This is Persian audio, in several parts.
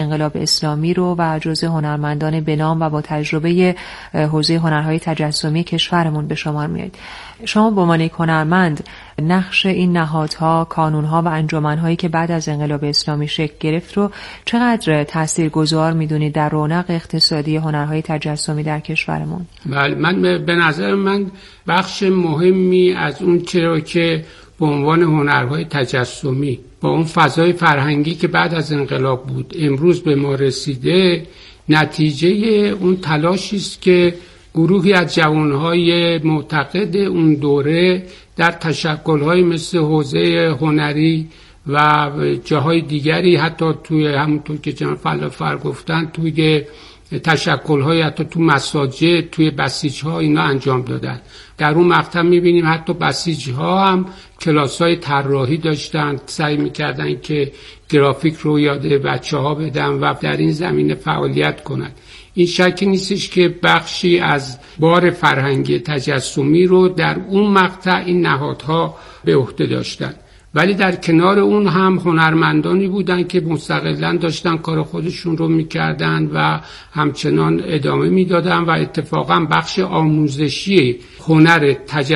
انقلاب اسلامی رو و جزء هنرمندان بنام و با تجربه حوزه هنرهای تجسمی کشورمون به شمار میاد. شما به عنوان یک هنرمند نقش این نهادها، کانونها و انجمنهایی که بعد از انقلاب اسلامی شکل گرفت رو چقدر تاثیرگذار میدونید در رونق اقتصادی هنرهای تجسمی در کشورمون؟ بله، من به نظر من بخش مهمی از اون چرا که به عنوان هنرهای تجسمی با اون فضای فرهنگی که بعد از انقلاب بود امروز به ما رسیده، نتیجه اون تلاشی است که گروهی از جوانهای معتقد اون دوره در تشکل‌های مثل حوزه هنری و جاهای دیگری، حتی توی همونطور که جناب فلافر گفتن توی تشکل‌های حتی تو مساجد، توی بسیج‌ها اینا انجام دادن. در اون مقطع می‌بینیم حتی بسیج‌ها هم کلاس‌های طراحی داشتن، سعی می‌کردن که گرافیک رو یاد بچه‌ها بدن و در این زمینه فعالیت کنند. این شکی نیستش که بخشی از بار فرهنگی تجسمی رو در اون مقطع این نهادها به عهده داشتن، ولی در کنار اون هم هنرمندانی بودن که مستقلاً داشتن کار خودشون رو میکردن و همچنان ادامه میدادن و اتفاقاً بخش آموزشی هنر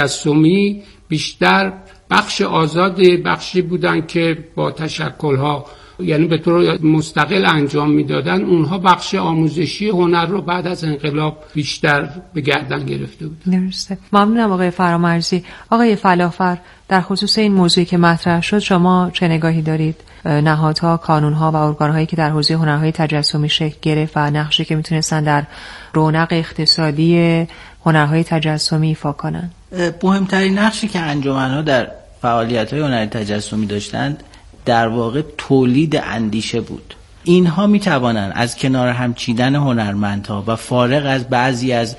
تجسمی بیشتر بخش آزاد بخشی بودن که با تشکل‌ها یعنی به طور مستقل انجام میدادن. اونها بخش آموزشی هنر رو بعد از انقلاب بیشتر به گردن گرفته بود. درسته. ممنونم آقای فرامرزی. آقای فلافر، در خصوص این موضوعی که مطرح شد شما چه نگاهی دارید؟ نهادها، کانونها و ارگان‌هایی که در حوزه هنرهای تجسمی شکل گرفت و نقشی که میتونستن در رونق اقتصادی هنرهای تجسمی ایفا کنن. مهمترین نقشی که انجمن‌ها در فعالیت‌های هنری تجسمی داشتند در واقع تولید اندیشه بود. اینها می توانند از کنار هم چیدن هنرمندها و فارغ از بعضی از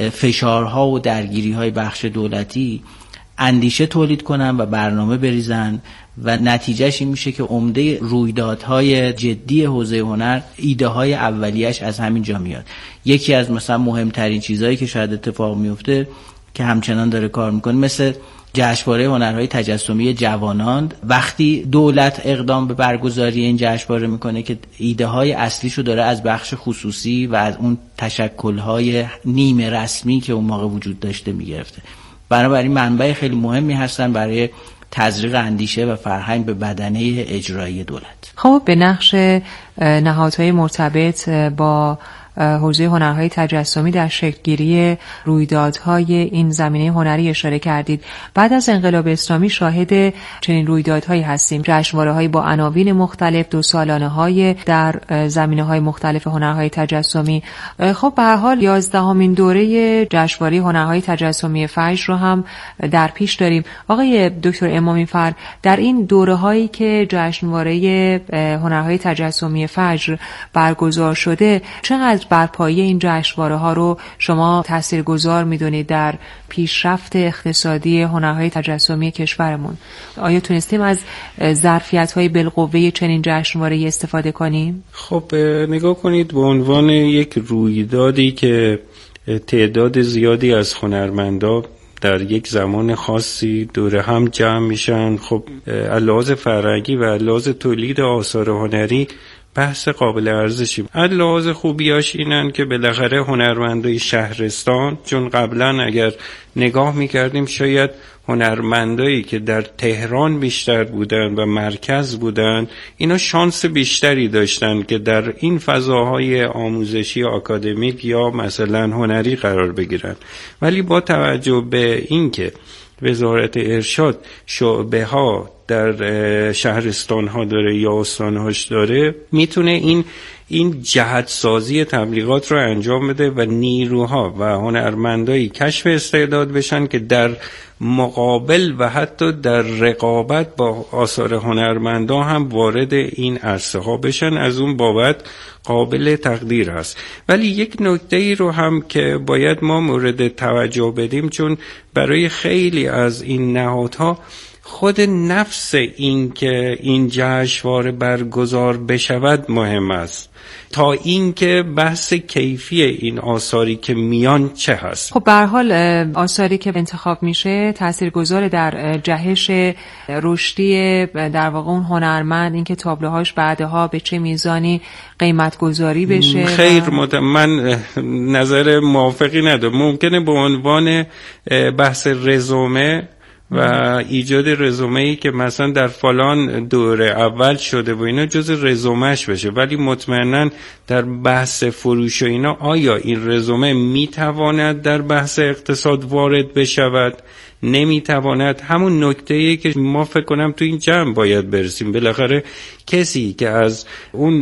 فشارها و درگیری‌های بخش دولتی اندیشه تولید کنن و برنامه بریزن و نتیجهش این میشه که عمده رویدادهای جدی حوزه هنر ایده های اولیش از همین جا میاد. یکی از مثلا مهمترین چیزهایی که شاید اتفاق میفته که همچنان داره کار میکنه مثل جشنواره هنرهای تجسمی جوانان، وقتی دولت اقدام به برگزاری این جشنواره میکنه که ایده های اصلیشو داره از بخش خصوصی و از اون تشکل‌های نیمه رسمی که اون موقع وجود داشته میگرفته. بنابراین منبع خیلی مهمی هستن برای تزریق اندیشه و فرهنگ به بدنه اجرایی دولت. خب به نقش نهادهای مرتبط با حوزه هنرهای تجسمی در شکل‌گیری رویدادهای این زمینه هنری اشاره کردید. بعد از انقلاب اسلامی شاهد چنین رویدادهایی هستیم، جشنواره‌های با عناوین مختلف، 2 سالانه‌های در زمینه‌های مختلف هنرهای تجسمی. خب به هر حال 11مین دوره جشنواره هنرهای تجسمی فجر رو هم در پیش داریم. آقای دکتر امامی‌فر، در این دوره‌هایی که جشنواره هنرهای تجسمی فجر برگزار شده چقدر برپایی این جشنواره‌ها رو شما تاثیرگذار می‌دونید در پیشرفت اقتصادی هنرهای تجسمی کشورمون؟ آیا تونستیم از ظرفیت‌های بالقوه چنین جشنواره‌ای استفاده کنیم؟ خب نگاه کنید، به عنوان یک رویدادی که تعداد زیادی از هنرمندا در یک زمان خاصی دور هم جمع میشن، خب لحاظ فرهنگی و لحاظ تولید آثار هنری بحث قابل ارزشی. لحاظ خوبیاش اینن که بالاخره هنرمندای شهرستان، چون قبلا اگر نگاه میکردیم شاید هنرمندایی که در تهران بیشتر بودن و مرکز بودن اینا شانس بیشتری داشتن که در این فضاهای آموزشی آکادمیک یا مثلا هنری قرار بگیرن، ولی با توجه به اینکه وزارت ارشاد شعبه ها در شهرستان ها داره یا استان هاش داره، میتونه این جهت سازی تبلیغات رو انجام بده و نیروها و هنرمندایی کشف استعداد بشن که در مقابل و حتی در رقابت با آثار هنرمندا هم وارد این عرصه ها بشن. از اون بابت قابل تقدیر هست. ولی یک نکته ای رو هم که باید ما مورد توجه بدیم، چون برای خیلی از این نهادها خود نفس این که این جشنواره برگزار بشود مهم است تا اینکه بحث کیفی این آثاری که میان چه هست. خب به هر حال آثاری که انتخاب میشه تاثیرگذار در جهش رشدی در واقع اون هنرمند، اینکه تابلوهاش بعدها به چه میزانی قیمت گذاری بشه. خیر من نظر موافقی ندارم. ممکنه به عنوان بحث رزومه و ایجاد رزومه‌ای که مثلا در فلان دوره اول شده و اینا جز رزومهش بشه، ولی مطمئناً در بحث فروش و اینا آیا این رزومه میتواند در بحث اقتصاد وارد بشود؟ نمیتواند. همون نکته‌ای که ما فکر کنم تو این جمع باید برسیم. بالاخره کسی که از اون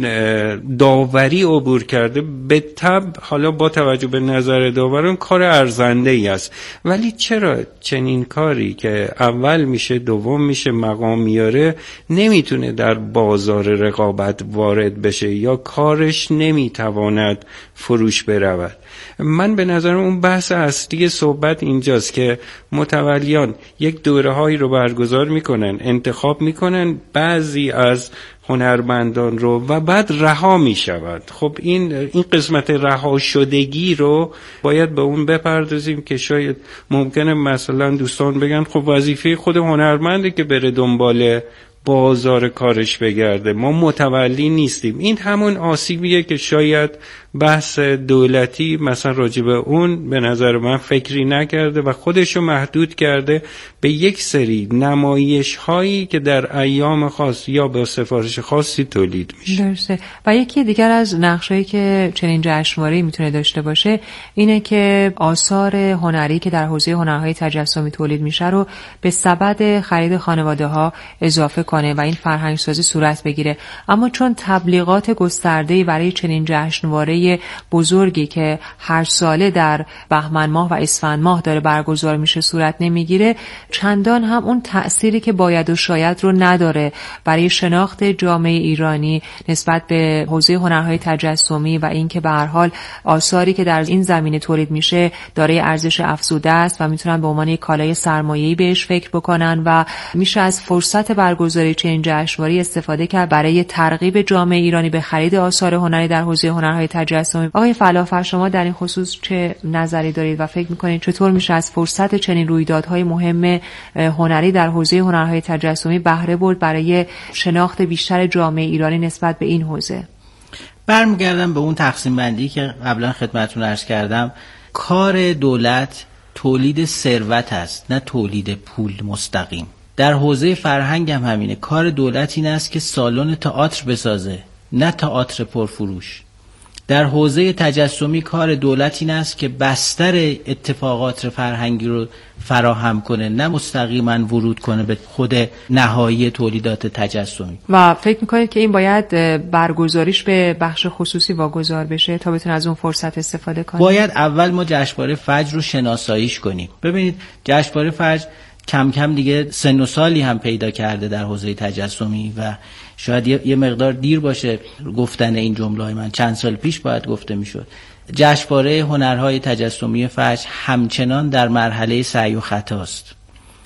داوری عبور کرده به طبع حالا با توجه به نظر داوران کار ارزنده‌ای است، ولی چرا چنین کاری که اول میشه دوم میشه مقام میاره نمیتونه در بازار رقابت وارد بشه یا کارش نمیتواند فروش برود؟ من به نظرم اون بحث اصلی صحبت اینجاست که متولیان یک دوره‌هایی رو برگزار میکنن، انتخاب میکنن بعضی از هنرمندان رو و بعد رها میشود. خب این قسمت رها شدگی رو باید به اون بپردازیم که شاید ممکنه مثلا دوستان بگن خب وظیفه خود هنرمنده که بره دنبال بازار کارش بگرده، ما متولی نیستیم. این همون آسیبیه که شاید بحث دولتی مثلا راجع به اون به نظر من فکری نکرده و خودشو محدود کرده به یک سری نمایش هایی که در ایام خاص یا به سفارش خاصی تولید میشه. درسته. و یکی دیگر از نقشهایی که چنین جشنواره‌ای میتونه داشته باشه اینه که آثار هنری که در حوزه هنرهای تجسمی تولید میشه رو به سبد خرید خانواده‌ها اضافه کنه و این فرهنگ سازی صورت بگیره. اما چون تبلیغات گسترده‌ای برای چنین جشنواره بزرگی که هر ساله در بهمن ماه و اسفند ماه داره برگزار میشه صورت نمیگیره، چندان هم اون تأثیری که باید و شاید رو نداره برای شناخت جامعه ایرانی نسبت به حوزه هنرهای تجسمی و اینکه به هر حال آثاری که در این زمینه تولید میشه دارای ارزش افزوده است و میتونن به عنوان یک کالای سرمایه‌ای بهش فکر بکنن و میشه از فرصت برگزاری چنین جشنواره‌ای استفاده کرد برای ترغیب جامعه ایرانی به خرید آثار هنری در حوزه هنرهای تجسمی. آقای فلافر، شما در این خصوص چه نظری دارید و فکر میکنید چطور میشه از فرصت چنین رویدادهای مهم هنری در حوزه هنرهای تجسمی بهره برد برای شناخت بیشتر جامعه ایرانی نسبت به این حوزه؟ برمیگردم به اون تقسیم بندی که قبلا خدمتتون عرض کردم. کار دولت تولید ثروت است، نه تولید پول مستقیم. در حوزه فرهنگ هم همینه. کار دولت این است که سالن تئاتر بسازه، نه تئاتر پرفروش. در حوزه تجسمی کار دولت این است که بستر اتفاقات فرهنگی رو فراهم کنه، نه مستقیما ورود کنه به خود نهایی تولیدات تجسمی. و فکر میکنید که این باید برگزاریش به بخش خصوصی واگذار بشه تا بتونه از اون فرصت استفاده کنه؟ باید اول ما جشنواره فجر رو شناساییش کنیم. ببینید جشنواره فجر کم کم دیگه سن و سالی هم پیدا کرده در حوزه تجسمی و شاید یه مقدار دیر باشه گفتن این جمله‌های من، چند سال پیش باید گفته میشد. جشنواره هنرهای تجسمی فجر همچنان در مرحله سعی و خطاست،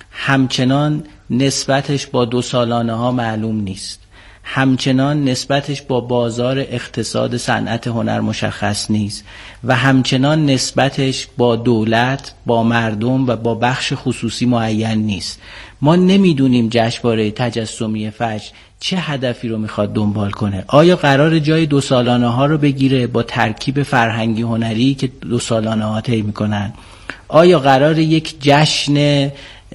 همچنان نسبتش با 2 سالانه ها معلوم نیست، همچنان نسبتش با بازار اقتصاد صنعت هنر مشخص نیست و همچنان نسبتش با دولت، با مردم و با بخش خصوصی معین نیست. ما نمیدونیم جشنواره تجسمی فجر چه هدفی رو میخواد دنبال کنه. آیا قرار جای 2 سالانه ها رو بگیره با ترکیب فرهنگی هنری که 2 سالانه ها طی میکنن؟ آیا قرار یک جشن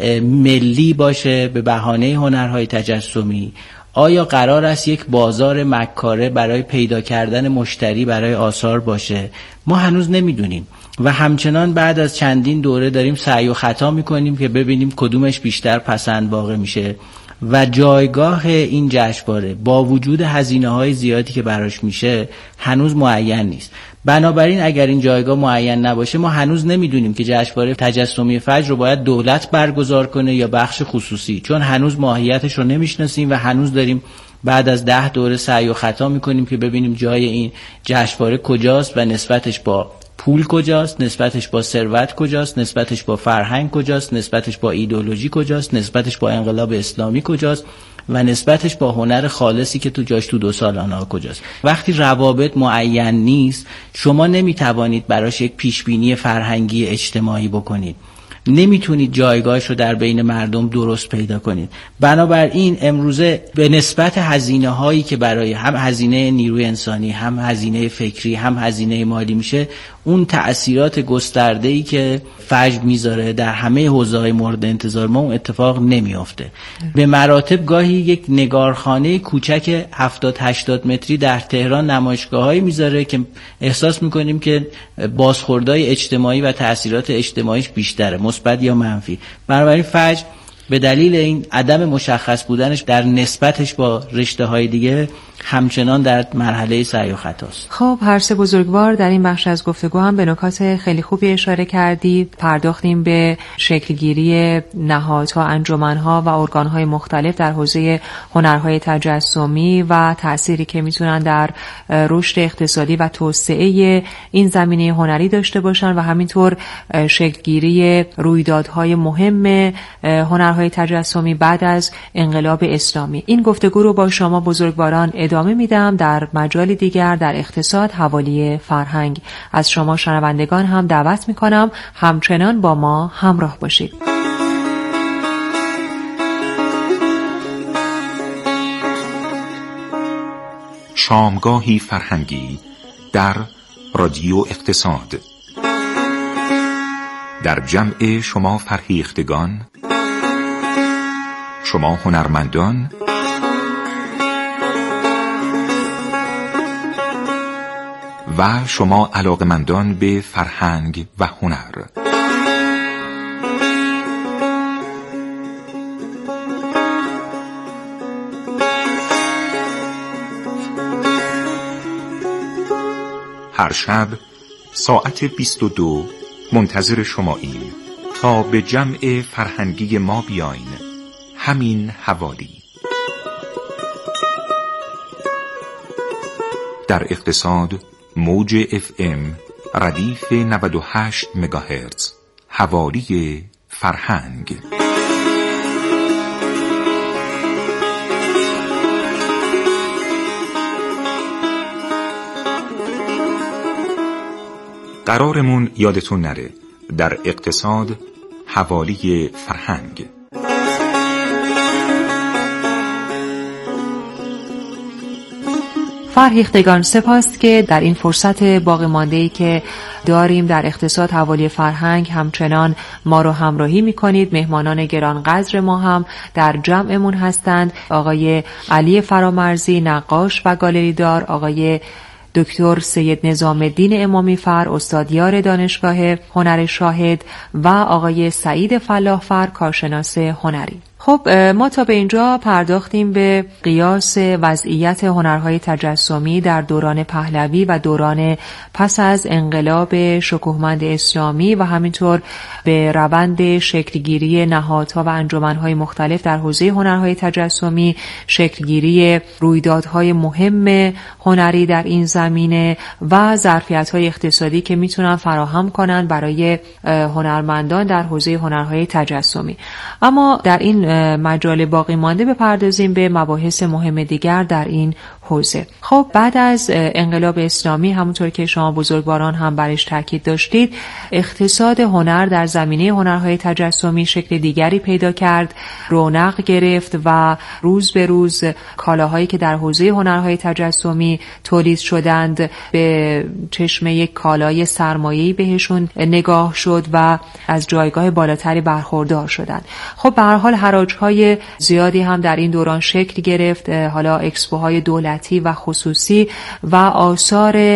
ملی باشه به بهانه هنرهای تجسمی؟ آیا قرار است یک بازار مکاره برای پیدا کردن مشتری برای آثار باشه؟ ما هنوز نمیدونیم و همچنان بعد از چندین دوره داریم سعی و خطا میکنیم که ببینیم کدومش بیشتر پسند واقع میشه و جایگاه این جشنواره با وجود هزینه‌های زیادی که براش میشه هنوز معین نیست. بنابراین اگر این جایگاه معین نباشه ما هنوز نمیدونیم که جشنواره تجسمی فجر رو باید دولت برگزار کنه یا بخش خصوصی، چون هنوز ماهیتش رو نمیشناسیم و هنوز داریم بعد از 10 دوره سعی و خطا میکنیم که ببینیم جای این جشنواره کجاست و نسبتش با پول کجاست، نسبتش با ثروت کجاست، نسبتش با فرهنگ کجاست، نسبتش با ایدئولوژی کجاست، نسبتش با انقلاب اسلامی کجاست و نسبتش با هنر خالصی که تو جاش تو 2 سال آنها کجاست. وقتی روابط معین نیست، شما نمیتوانید براش یک پیشبینی فرهنگی اجتماعی بکنید، نمیتونید جایگاهش رو در بین مردم درست پیدا کنید. بنابراین امروزه به نسبت هزینه هایی که برای هم هزینه نیروی انسانی، هم هزینه فکری، هم هزینه مالی میشه، اون تأثیرات گسترده‌ای که فجر میذاره در همه حوزه‌های مورد انتظار ما اون اتفاق نمیافته. به مراتب گاهی یک نگارخانه کوچک 70-80 متری در تهران نمایشگاهایی میذاره که احساس میکنیم که بازخوردهای اجتماعی و تأثیرات اجتماعیش بیشتره، مثبت یا منفی. بنابراین فجر به دلیل این عدم مشخص بودنش در نسبتش با رشته‌های دیگه همچنان در مرحله سعی و خطاست. خب هر سه بزرگوار در این بخش از گفتگو هم به نکات خیلی خوبی اشاره کردید. پرداختیم به شکلگیری نهادها، انجمنها و ارگانهای مختلف در حوزه هنرهای تجسمی و تأثیری که میتونن در رشد اقتصادی و توسعه این زمینه هنری داشته باشن و همینطور شکلگیری رویدادهای مهم هنرهای تجسمی بعد از انقلاب اسلامی. این گفتگو رو با شما بزرگواران ادامه میدم در مجال دیگر در اقتصاد حوالی فرهنگ. از شما شنوندگان هم دعوت میکنم همچنان با ما همراه باشید. شامگاهی فرهنگی در رادیو اقتصاد، در جمع شما فرهیختگان، شما هنرمندان و شما علاقمندان به فرهنگ و هنر. هر شب ساعت 22 منتظر شماییم تا به جمع فرهنگی ما بیاین. همین حوالی. در اقتصاد موج FM ردیف 98 مگاهرتز، حوالی فرهنگ. قرارمون یادتون نره، در اقتصاد حوالی فرهنگ. فرهیختگان، سپاس که در این فرصت باقی مانده‌ای که داریم در اقتصاد حوالی فرهنگ همچنان ما رو همراهی می‌کنید. مهمانان گرانقدر ما هم در جمعمون هستند: آقای علی فرامرزی، نقاش و گالریدار، آقای دکتر سید نظام الدین امامی‌فر، استادیار دانشگاه هنر شاهد و آقای سعید فلاحفر، کارشناس هنری. خب ما تا به اینجا پرداختیم به قیاس وضعیت هنرهای تجسمی در دوران پهلوی و دوران پس از انقلاب شکوهمند اسلامی و همینطور به روند شکلگیری نهادها و انجمنهای مختلف در حوزه هنرهای تجسمی، شکلگیری رویدادهای مهم هنری در این زمینه و ظرفیت‌های اقتصادی که میتونن فراهم کنن برای هنرمندان در حوزه هنرهای تجسمی. اما در این مجال باقی مانده بپردازیم به مباحث مهم دیگر در این حوزه. خب بعد از انقلاب اسلامی، همونطور که شما بزرگواران هم برش تاکید داشتید، اقتصاد هنر در زمینه هنرهای تجسمی شکل دیگری پیدا کرد، رونق گرفت و روز به روز کالاهایی که در حوزه هنرهای تجسمی تولید شدند به چشم یک کالای سرمایه‌ای بهشون نگاه شد و از جایگاه بالاتری برخوردار شدند. خب به هر حال حراج‌های زیادی هم در این دوران شکل گرفت، حالا اکسپوهای دولتی و خصوصی و آثار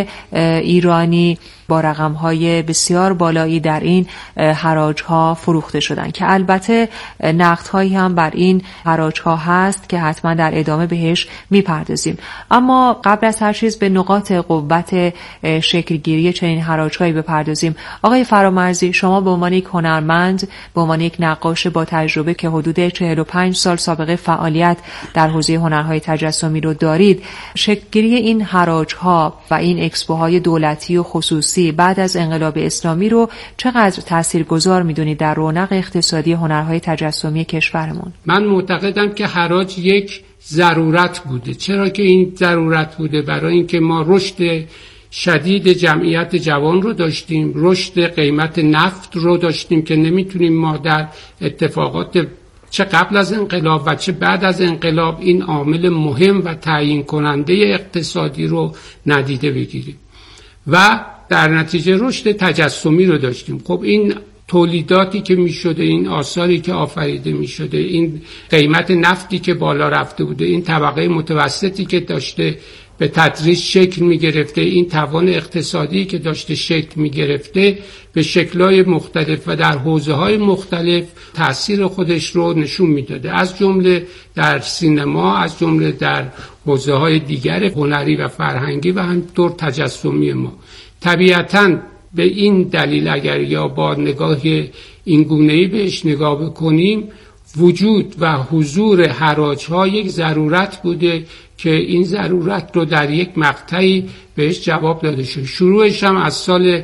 ایرانی با رقم‌های بسیار بالایی در این حراج‌ها فروخته شدند که البته نقدهایی هم بر این حراج‌ها هست که حتما در ادامه بهش میپردازیم. اما قبل از هر چیز به نقاط قوت شکلگیری چنین حراج‌هایی بپردازیم. آقای فرامرزی، شما به عنوان یک هنرمند، به عنوان یک نقاش با تجربه که حدود 45 سال سابقه فعالیت در حوزه هنرهای تجسمی رو دارید، شکلگیری این حراج‌ها و این اکسپوهای دولتی و خصوصی سیاسی بعد از انقلاب اسلامی رو چقدر تاثیرگذار میدونید در رونق اقتصادی هنرهای تجسمی کشورمون؟ من معتقدم که حراج یک ضرورت بوده. چرا که این ضرورت بوده؟ برای اینکه ما رشد شدید جمعیت جوان رو داشتیم، رشد قیمت نفت رو داشتیم که نمیتونیم ما در اتفاقات چه قبل از انقلاب و چه بعد از انقلاب این عامل مهم و تعیین کننده اقتصادی رو ندیده بگیریم و در نتیجه رشد تجسمی رو داشتیم. خب این تولیداتی که می شده، این آثاری که آفریده می شده، این قیمت نفتی که بالا رفته بوده، این طبقه متوسطی که داشته به تدریج شکل می گرفته، این توان اقتصادی که داشته شکل می گرفته، به شکل‌های مختلف و در حوزه‌های مختلف تأثیر خودش رو نشون می داده، از جمله در سینما، از جمله در حوزه‌های دیگر هنری و فرهنگی و همینطور تجسمی ما. طبیعتاً به این دلیل اگر یا با نگاه این گونه‌ای بهش نگاه بکنیم، وجود و حضور حراج‌ها یک ضرورت بوده که این ضرورت رو در یک مقطعی بهش جواب داده شد. شروعش هم از سال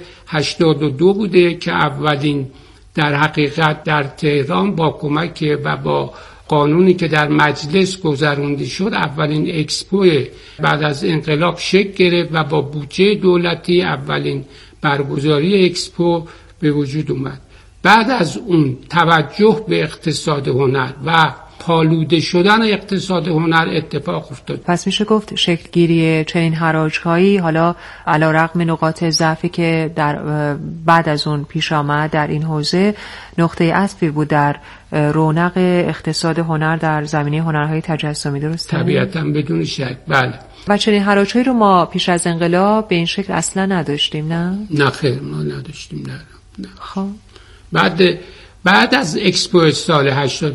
82 بوده که اولین در حقیقت در تهران با کمک و با قانونی که در مجلس گذرانده شد اولین اکسپو بعد از انقلاب شکل گرفت و با بودجه دولتی اولین برگزاری اکسپو به وجود اومد. بعد از اون توجه به اقتصاد هنر و پالوده شدن اقتصاد هنر اتفاق افتاد. پس میشه گفت شکلگیری چنین حراج‌هایی حالا علیرغم نقاط ضعفی که در بعد از اون پیش آمد در این حوزه، نقطه عطفی بود در رونق اقتصاد هنر در زمینه هنرهای تجسمی، درسته؟ طبیعتاً بدون شک، بله. و چنین حراج‌هایی رو ما پیش از انقلاب به این شکل اصلا نداشتیم، نه؟ نه خیر، ما نداشتیم. نه. خب بعد از اکسپو سال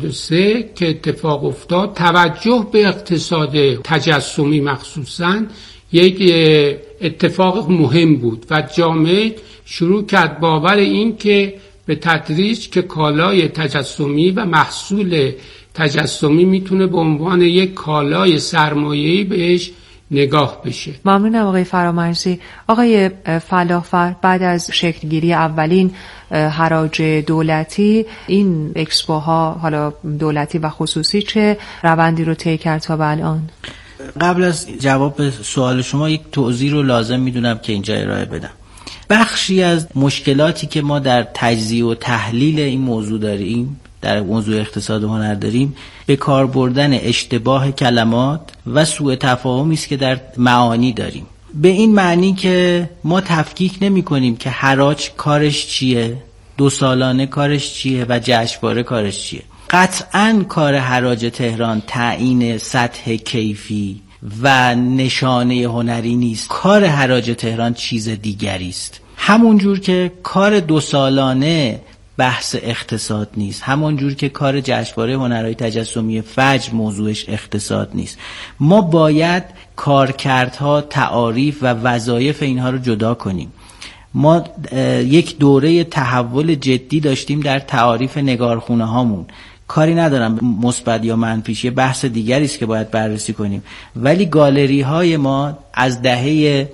83 که اتفاق افتاد، توجه به اقتصاد تجسمی مخصوصاً یک اتفاق مهم بود و جامعه شروع کرد باور این که به تدریج که کالای تجسمی و محصول تجسمی میتونه به عنوان یک کالای سرمایه‌ای بهش نگاه بشه. ممنونم آقای فرامرزی. آقای فلاحفر، بعد از شکلگیری اولین حراج دولتی، این اکسپوها حالا دولتی و خصوصی چه روندی رو طی کرد تا به الان؟ قبل از جواب به سوال شما یک توضیح رو لازم میدونم که اینجا ارائه بدم. بخشی از مشکلاتی که ما در تجزیه و تحلیل این موضوع داریم، در موضوع اقتصاد و هنر داریم، به کار بردن اشتباه کلمات و سوء تفاهمی است که در معانی داریم. به این معنی که ما تفکیک نمی کنیم که حراج کارش چیه، 2 سالانه کارش چیه و جشنواره کارش چیه. قطعاً کار حراج تهران تعیین سطح کیفی و نشانه هنری نیست. کار حراج تهران چیز دیگری است. همون جور که کار 2 سالانه بحث اقتصاد نیست، همون جور که کار جشنواره هنرهای تجسمی فجر موضوعش اقتصاد نیست. ما باید کارکردها، تعاریف و وظایف اینها رو جدا کنیم. ما یک دوره تحول جدی داشتیم در تعاریف نگارخونه هامون. کاری ندارم مثبت یا منفیش، یه بحث دیگری است که باید بررسی کنیم، ولی گالری های ما از دهه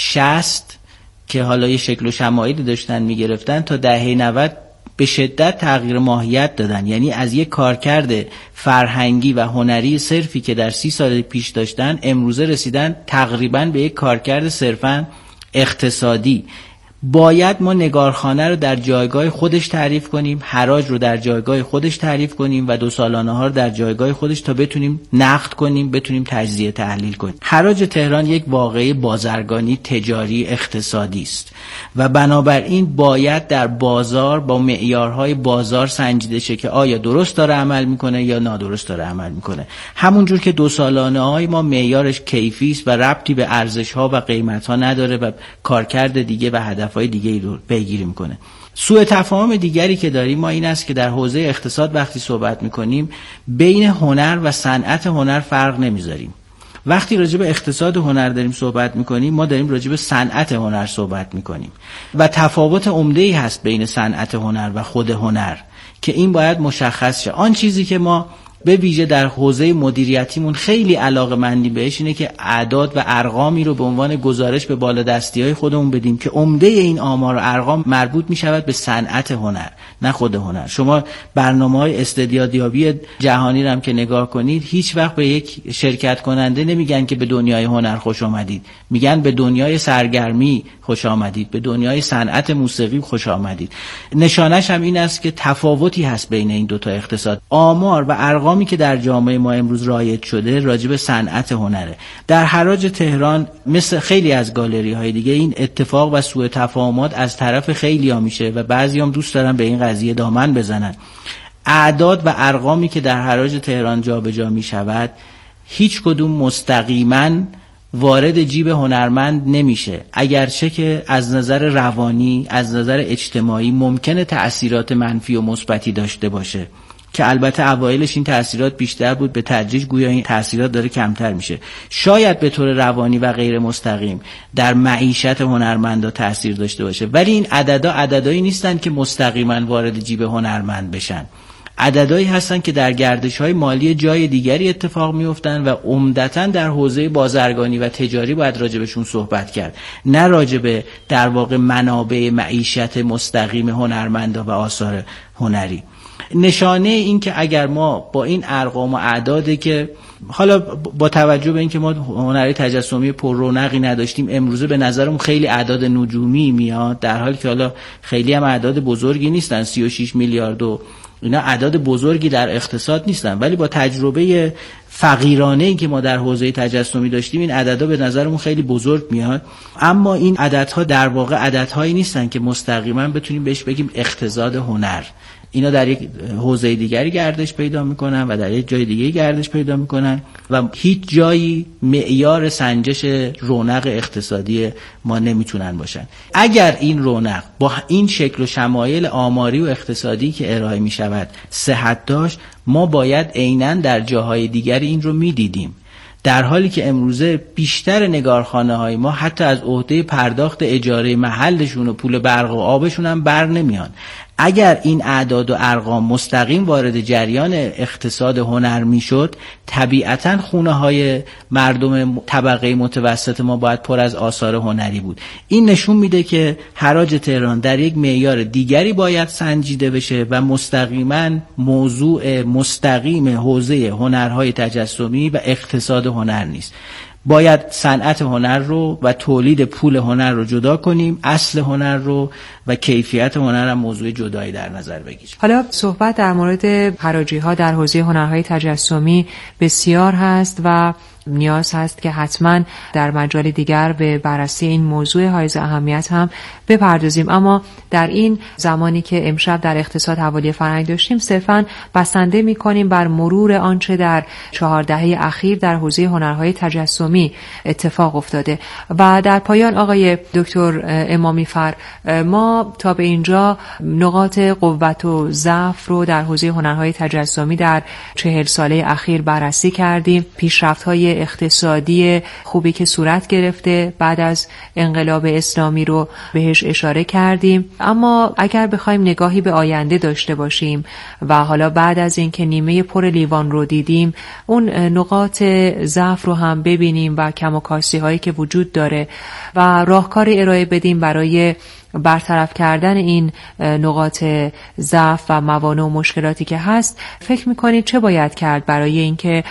60 که حالا یه شکل و شمایلی داشتن میگرفتن تا دهه 90 به شدت تغییر ماهیت دادن. یعنی از یک کارکرد فرهنگی و هنری صرفی که در 30 سال پیش داشتن، امروزه رسیدن تقریبا به یک کارکرد صرفا اقتصادی. باید ما نگارخانه رو در جایگاه خودش تعریف کنیم، حراج رو در جایگاه خودش تعریف کنیم و 2 سالانه ها رو در جایگاه خودش تا بتونیم نقد کنیم، بتونیم تجزیه تحلیل کنیم. حراج تهران یک واقعه بازرگانی تجاری اقتصادی است و بنابراین باید در بازار با معیارهای بازار سنجیده شه که آیا درست داره عمل میکنه یا نادرست داره عمل میکنه. همونجور که 2 سالانه های ما معیارش کیفی است و ربطی به ارزش ها و قیمت ها نداره و کارکرد دیگه و هدفهای دیگه رو پیگیری میکنه. سوء تفاهم دیگری که داریم ما این است که در حوزه اقتصاد وقتی صحبت میکنیم بین هنر و صنعت هنر فرق نمیذاریم. وقتی راجع به اقتصاد هنر داریم صحبت میکنیم، ما داریم راجع به صنعت هنر صحبت میکنیم و تفاوت عمده‌ای هست بین صنعت هنر و خود هنر که این باید مشخص شه. آن چیزی که ما به ویژه در حوزه مدیریتیمون خیلی علاقه‌مندی بهش اینه که اعداد و ارقامی رو به عنوان گزارش به بالادستی‌های خودمون بدیم که عمده این آمار و ارقام مربوط می‌شود به صنعت هنر، نه خود هنر. شما برنامه‌های استعدادیابی جهانی رو هم که نگاه کنید، هیچ وقت به یک شرکت کننده نمیگن که به دنیای هنر خوش آمدید، میگن به دنیای سرگرمی خوش آمدید، به دنیای صنعت موسیقی خوش آمدید. نشانش هم این است که تفاوتی هست بین این دو تا اقتصاد. آمار و ارقامی که در جامعه ما امروز رایج شده راجع به صنعت هنره. در حراج تهران مثل خیلی از گالری‌های دیگه این اتفاق و سوء تفاهمات از طرف خیلی‌ها میشه و بعضی‌ها دوست دارن به این قضیه دامن بزنن. اعداد و ارقامی که در حراج تهران جابجا میشود هیچ کدوم مستقیما وارد جیب هنرمند نمیشه، اگرچه که از نظر روانی، از نظر اجتماعی ممکنه تأثیرات منفی و مثبتی داشته باشه که البته اوایلش این تأثیرات بیشتر بود، به تدریج گویا این تأثیرات داره کمتر میشه. شاید به طور روانی و غیر مستقیم در معیشت هنرمندا تأثیر داشته باشه، ولی این عددایی نیستن که مستقیما وارد جیب هنرمند بشن. عددهایی هستن که در گردش‌های مالی جای دیگری اتفاق می‌افتن و عمدتاً در حوزه بازرگانی و تجاری باید راجبشون صحبت کرد، نه راجب در واقع منابع معیشت مستقیم هنرمندا و آثار هنری. نشانه این که اگر ما با این ارقام و اعدادی که حالا با توجه به اینکه ما هنری تجسمی پر رونقی نداشتیم، امروزه به نظرم خیلی اعداد نجومی میاد، در حالی که حالا خیلی هم اعداد بزرگی نیستن، 36 میلیارد و اینا اعداد بزرگی در اقتصاد نیستن، ولی با تجربه فقیرانه‌ای که ما در حوزه تجسمی داشتیم این عددها به نظرمون خیلی بزرگ میاد. اما این عددها در واقع عددهایی نیستن که مستقیما بتونیم بهش بگیم اقتصاد هنر. اینا در یک حوزه دیگری گردش پیدا میکنن و در یک جای دیگه گردش پیدا میکنن و هیچ جایی معیار سنجش رونق اقتصادی ما نمیتونن باشن. اگر این رونق با این شکل و شمایل آماری و اقتصادی که ارائه میشود صحت داشت، ما باید عیناً در جاهای دیگری این رو میدیدیم، در حالی که امروزه بیشتر نگارخانه های ما حتی از عهده پرداخت اجاره محلشون و پول برق و آبشون هم بر نمیان. اگر این اعداد و ارقام مستقیم وارد جریان اقتصاد هنر میشد، طبیعتاً خونه های مردم طبقه متوسط ما باید پر از آثار هنری بود. این نشون میده که حراج تهران در یک معیار دیگری باید سنجیده بشه و مستقیما موضوع مستقیم حوزه هنرهای تجسمی و اقتصاد هنر نیست. باید صنعت هنر رو و تولید پول هنر رو جدا کنیم، اصل هنر رو و کیفیت هنر هم موضوع جدایی در نظر بگیریم. حالا صحبت در مورد حراجی ها در حوزه هنرهای تجسمی بسیار هست و نیاز هست که حتما در مجال دیگر به بررسی این موضوع حائز اهمیت هم بپردازیم. اما در این زمانی که امشب در اقتصاد حوالی فرهنگ داشتیم، صرفاً بسنده می‌کنیم بر مرور آنچه در 4 دهه اخیر در حوزه هنرهای تجسمی اتفاق افتاده. و در پایان آقای دکتر امامی فر، ما تا به اینجا نقاط قوت و ضعف رو در حوزه هنرهای تجسمی در 40 ساله اخیر بررسی کردیم. پیشرفت‌های اقتصادی خوبی که صورت گرفته بعد از انقلاب اسلامی رو بهش اشاره کردیم. اما اگر بخوایم نگاهی به آینده داشته باشیم و حالا بعد از اینکه نیمه پر لیوان رو دیدیم، اون نقاط ضعف رو هم ببینیم و کم و کاستی هایی که وجود داره و راهکار ارائه بدیم برای برطرف کردن این نقاط ضعف و موانع و مشکلاتی که هست، فکر میکنید چه باید کرد برای اینکه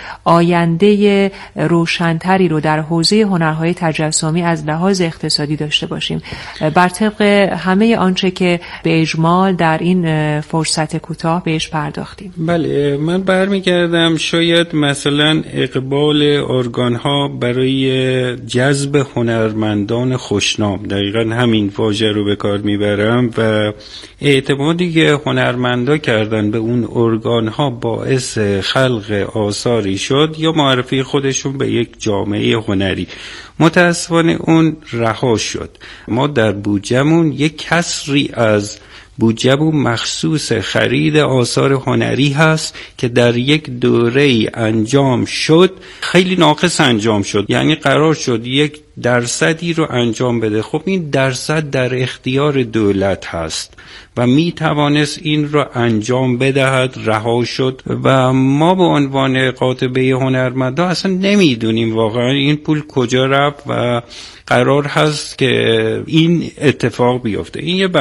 آینده روشنتری رو در حوزه هنرهای تجسمی از لحاظ اقتصادی داشته باشیم، بر طبق همه آنچه که به اجمال در این فرصت کوتاه بهش پرداختیم؟ بله، من برمیگردم شاید مثلا اقبال ارگان ها برای جذب هنرمندان خوشنام، دقیقا همین واژه رو به کار میبرم، و اعتمادی که هنرمندا کردن به اون ارگان ها باعث خلق آثاری شد یا معرفی خودشون به یک جامعه هنری. متاسفانه اون رها شد. ما در بودجمون یک کسری از بودجمون مخصوص خرید آثار هنری هست که در یک دوره انجام شد، خیلی ناقص انجام شد. یعنی قرار شد یک درصدی رو انجام بده. خب این درصد در اختیار دولت هست و می توانست این رو انجام بدهد، رها شد و ما به عنوان قاطبه هنرمندا اصلا نمیدونیم واقعا این پول کجا رفت و قرار هست که این اتفاق بیفته. این یه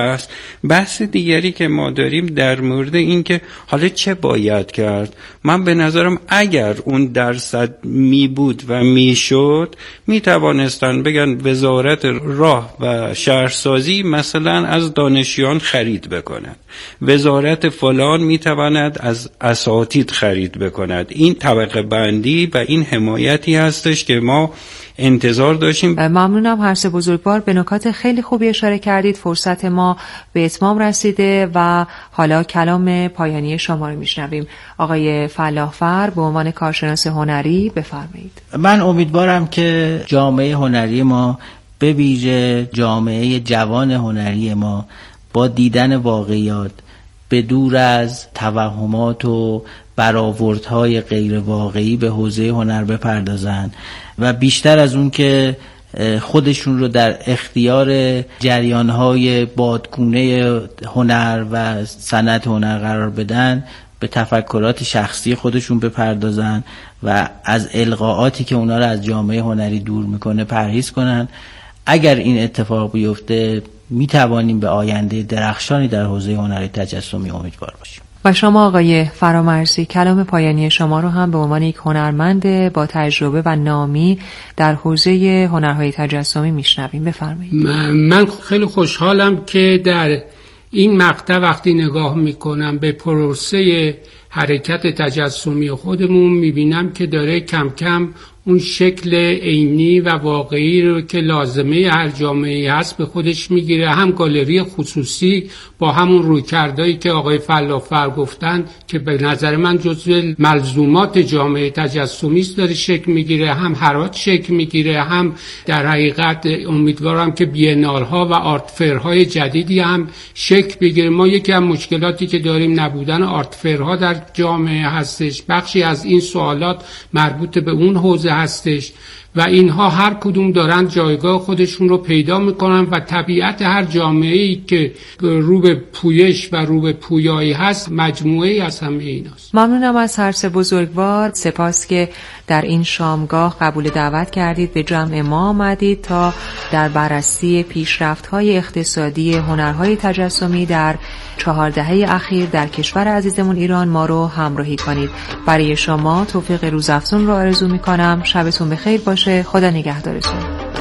بحث دیگری که ما داریم در مورد این که حالا چه باید کرد. من به نظرم اگر اون درصد می بود و می شد می توانستن بگن وزارت راه و شهرسازی مثلا از دانشیان خرید بکنند، وزارت فلان می تواند از اساتید خرید بکند. این طبقه بندی و این حمایتی هستش که ما انتظار داشتیم. ممنونم هر سه بزرگوار، به نکات خیلی خوبی اشاره کردید. فرصت ما به اتمام رسیده و حالا کلام پایانی شما رو میشنویم. آقای فلاحفر به عنوان کارشناس هنری بفرمایید. من امیدوارم که جامعه هنری ما، به ویژه جامعه جوان هنری ما، با دیدن واقعیات، به دور از توهمات و برآوردهای غیر واقعی به حوزه هنر بپردازن و بیشتر از اون که خودشون رو در اختیار جریانهای بادگونه هنر و صنعت هنر قرار بدن، به تفکرات شخصی خودشون بپردازن و از القاءاتی که اونا رو از جامعه هنری دور میکنه پرهیز کنن. اگر این اتفاق بیفته می توانیم به آینده درخشانی در حوزه هنر تجسمی امیدوار باشیم. و شما آقای فرامرزی، کلام پایانی شما رو هم به عنوان یک هنرمند با تجربه و نامی در حوزه هنرهای تجسمی میشنویم. بفرمایید. من خیلی خوشحالم که در این مقطع وقتی نگاه میکنم به پروسه حرکت تجسمی خودمون، میبینم که داره کم کم اون شکل عینی و واقعی رو که لازمه هر جامعه هست به خودش میگیره. هم گالری خصوصی با همون رویکردایی که آقای فلاحفر گفتن که به نظر من جزو ملزومات جامعه تجسمی است داره شکل میگیره، هم حراج شکل میگیره، هم در حقیقت امیدوارم که بینالها و آرت فرهای جدیدی هم شکل بگیره. ما یکی از مشکلاتی که داریم نبودن آرت فرها در جامعه هستش. بخشی از این سوالات مربوط به اون حوزه هستش و اینها هر کدوم دارن جایگاه خودشون رو پیدا میکنن و طبیعت هر جامعه‌ای که رو به پویش و رو به پویایی هست مجموعه‌ای از همه ایناست. ممنونم از هر سه بزرگوار. سپاس که در این شامگاه قبول دعوت کردید، به جمع ما آمدید تا در بررسی پیشرفت‌های اقتصادی هنرهای تجسمی در 4 دهه اخیر در کشور عزیزمون ایران ما رو همراهی کنید. برای شما توفیق روزافزون رو آرزو می‌کنم. شبتون بخیر باشه. خدا نگهدارتون.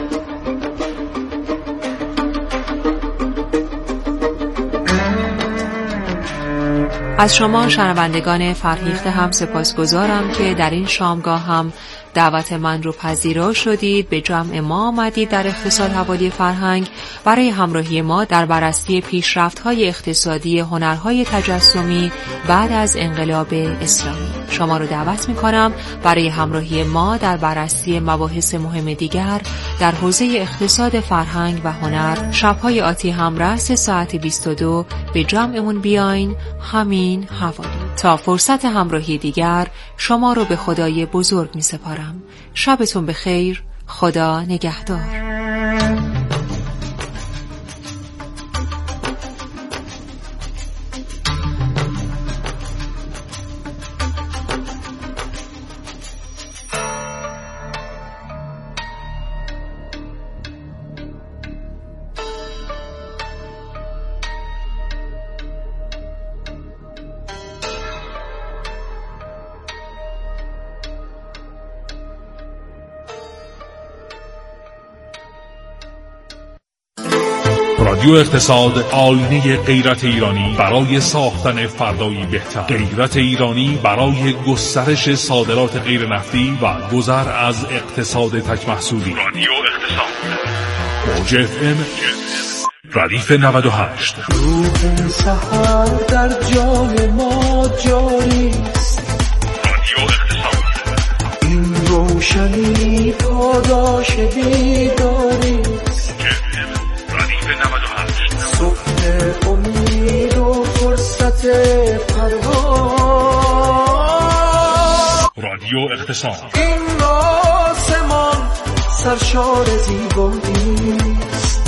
از شما شنوندگان فرهیخته هم سپاسگزارم که در این شامگاه هم دعوت من رو پذیرا شدید، به جمع ما آمدید در اقتصاد حوالی فرهنگ برای همراهی ما در بررسی پیشرفت‌های اقتصادی هنرهای تجسمی بعد از انقلاب اسلامی. شما رو دعوت می‌کنم برای همراهی ما در بررسی مباحث مهم دیگر در حوزه اقتصاد فرهنگ و هنر. شب‌های آتی هم رأس ساعت 22 به جمعمون بیاین، همین حوالی. تا فرصت همراهی دیگر شما رو به خدای بزرگ می‌سپارم. شبتون بخیر. خدا نگهدار. رادیو اقتصاد، آینه غیرت ایرانی برای ساختن فردایی بهتر. غیرت ایرانی برای گسترش صادرات غیر نفتی و گذر از اقتصاد تک محصولی. رادیو اقتصاد، موج FM ردیف 98. روح سحر در جان ما جاری است. رادیو اقتصاد، این روشنی پاداش بیداری است. صبح امید و فرصت پرواز. رادیو اقتصاد، این آسمان سرشار زیباییست.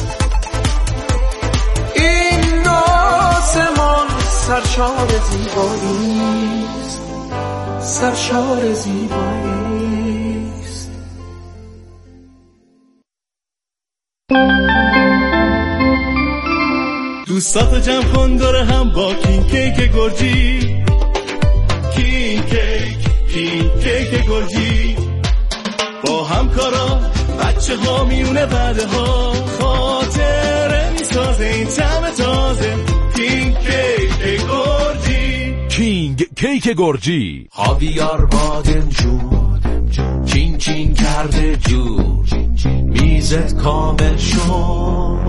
این آسمان سرشار زیباییست، سرشار زیباییست. دوستاتو جمع کن دور هم با کینگ کیک گرجی، کینگ کیک گرجی. با همکارا بچه ها میونه بعده ها، خاطره میسازه این طعم تازه. کینگ کیک گرجی، کینگ کیک گرجی. خاویار بادمجون چین چین کرده جور، میزت کامل شد.